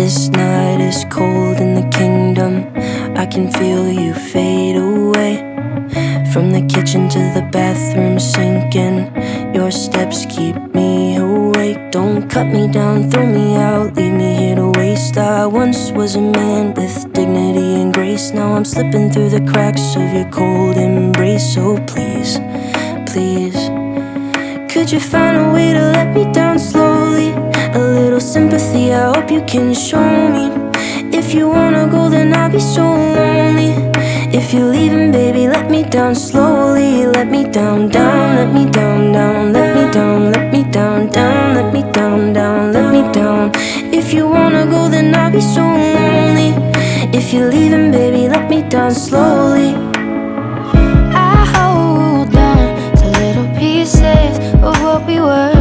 This night is cold in the kingdom. I can feel you fade away. From the kitchen to the bathroom sinking, your steps keep me awake. Don't cut me down, throw me out, leave me here to waste. I once was a man with dignity and grace. Now I'm slipping through the cracks of your cold embrace. So please, please, could you find a way to let me down slowly? A little sympathy, I hope you can show me. If you wanna go, then I'll be so lonely. If you're leaving, baby, let me down slowly. Let me down, down, let me down, down, let me down, let me down, down, let me down, down, let me down. If you wanna go, then I'll be so lonely. If you're leaving, baby, let me down slowly. I hold on to little pieces of what we were.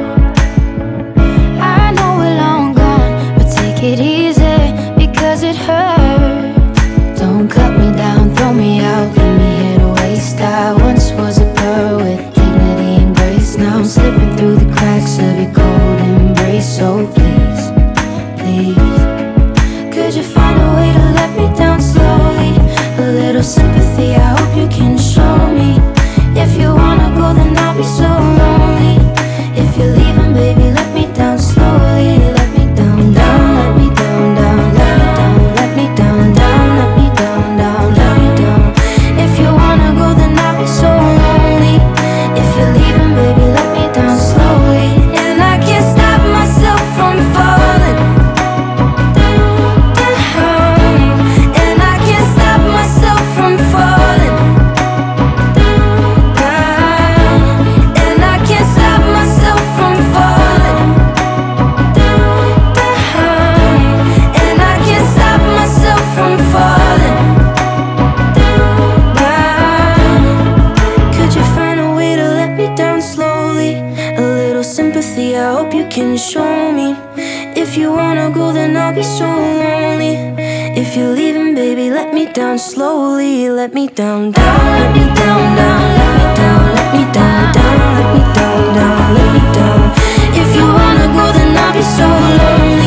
I know we're long gone, but take it easy because it hurts. Don't cut me down, throw me out, leave me here to waste. I once was a pearl with dignity and grace. Now I'm slipping through the cracks of your cold embrace. So please, please, could you find a way to let me down slowly? A little sympathy, I hope you can show me. If you wanna go, then I'll be so lonely. If you're leaving, baby, let me down slowly. Let me down, down, let me down, down, let me down, let me down, down, let me down, down, let me down. If you wanna go, then I'll be so lonely. If you're leaving, baby, let me down slowly. And I can't stop myself from falling down. And I can't stop myself from falling down. And I can't stop myself from falling down. And I can't stop myself from falling down. Could you find a way to let me down slowly? A little sympathy, I hope you can show me. If you wanna go, then I'll be so lonely. If you're leaving, baby, let me down slowly. Let me down, down, let me down, down, let me down, let me down, down, let me down, down, let me down. If you wanna go, then I'll be so lonely.